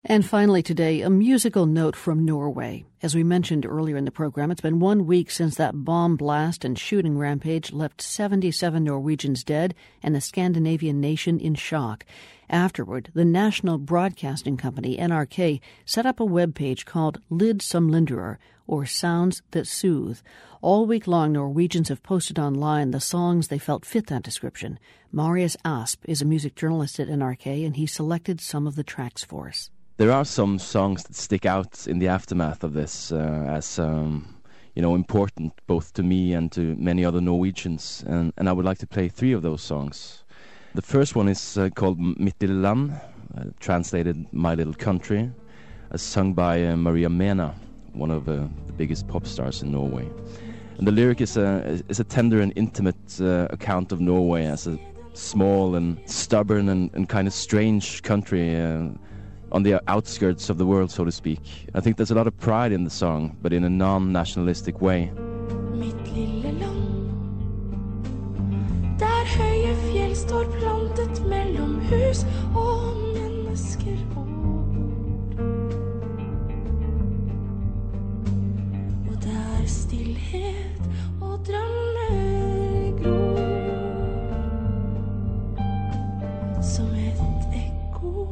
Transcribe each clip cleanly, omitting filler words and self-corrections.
And finally today, a musical note from Norway. As we mentioned earlier in the program, it's been 1 week since that bomb blast and shooting rampage left 77 Norwegians dead and the Scandinavian nation in shock. Afterward, the national broadcasting company, NRK, set up a webpage called Lyd som Lindrer, or Sounds That Soothe. All week long, Norwegians have posted online the songs they felt fit that description. Marius Asp is a music journalist at NRK, and he selected some of the tracks for us. There are some songs that stick out in the aftermath of this as important both to me and to many other Norwegians, and I would like to play 3 of those songs. The first one is called Mitt lille land, translated My Little Country, sung by Maria Mena, one of the biggest pop stars in Norway. And the lyric is a tender and intimate account of Norway as a small and stubborn and kind of strange country on the outskirts of the world, so to speak. I think there's a lot of pride in the song, but in a non-nationalistic way. Mitt lille land, der høye fjell står plantet mellom hus og mennesker bor. Og der stillhet og drømmer gror, som et ekko.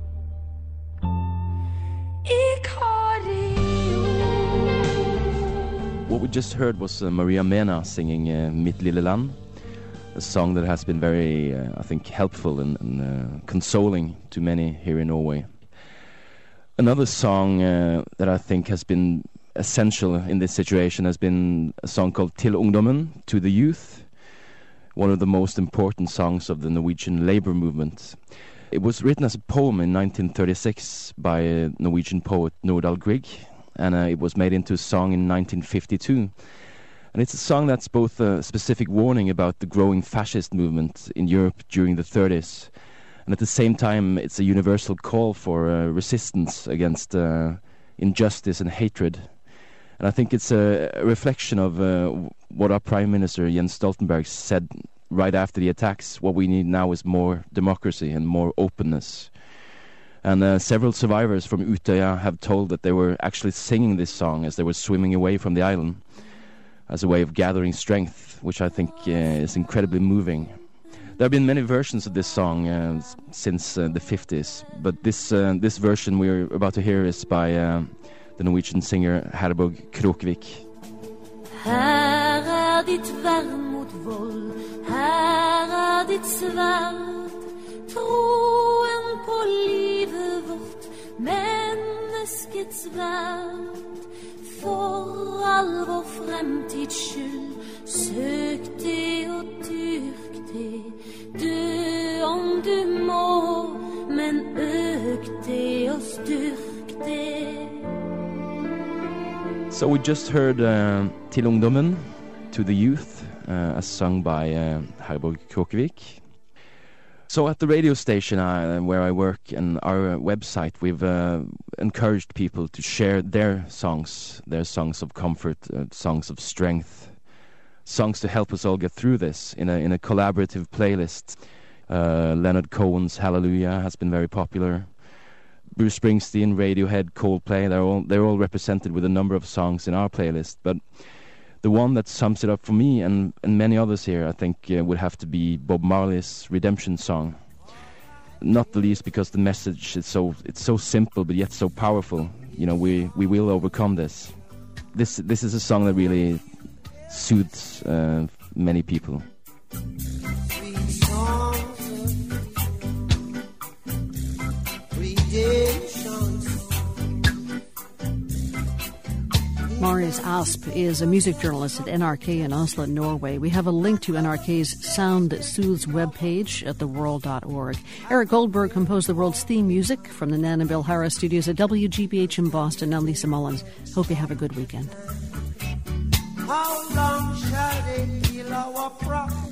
What we just heard was Maria Mena singing Mitt lille land, a song that has been very, I think, helpful and consoling to many here in Norway. Another song that I think has been essential in this situation has been a song called Til ungdommen, to the youth, one of the most important songs of the Norwegian labor movement. It was written as a poem in 1936 by a Norwegian poet Nordahl Grieg, and it was made into a song in 1952. And it's a song that's both a specific warning about the growing fascist movement in Europe during the 30s, and at the same time it's a universal call for resistance against injustice and hatred. And I think it's a reflection of what our Prime Minister Jens Stoltenberg said right after the attacks. What we need now is more democracy and more openness. And several survivors from Utøya have told that they were actually singing this song as they were swimming away from the island as a way of gathering strength, which I think is incredibly moving. There have been many versions of this song since the 50s, but this version we're about to hear is by the Norwegian singer Herborg Krokvik. Her ditt vern mot vold, her ditt sverd, troen på livet vårt, menneskets verd. For all vår fremtids skyld, søk det og dyrk det. Dø om du må, men øk det og styrk det. So we just heard Til ungdommen, to the youth, as sung by Herborg Krokvik. So at the radio station where I work and our website, we've encouraged people to share their songs of comfort, songs of strength, songs to help us all get through this in a collaborative playlist. Leonard Cohen's Hallelujah has been very popular. Bruce Springsteen, Radiohead, Coldplay, they're all represented with a number of songs in our playlist. But the one that sums it up for me and many others here, I think, would have to be Bob Marley's Redemption Song. Not the least because the message is so simple but yet so powerful. You know, we will overcome this. This is a song that really soothes many people. Marius Asp is a music journalist at NRK in Oslo, Norway. We have a link to NRK's Sound That Soothes webpage at theworld.org. Eric Goldberg composed the world's theme music from the Nan and Bill Harris studios at WGBH in Boston. I'm Lisa Mullins. Hope you have a good weekend. How long shall they heal our pride?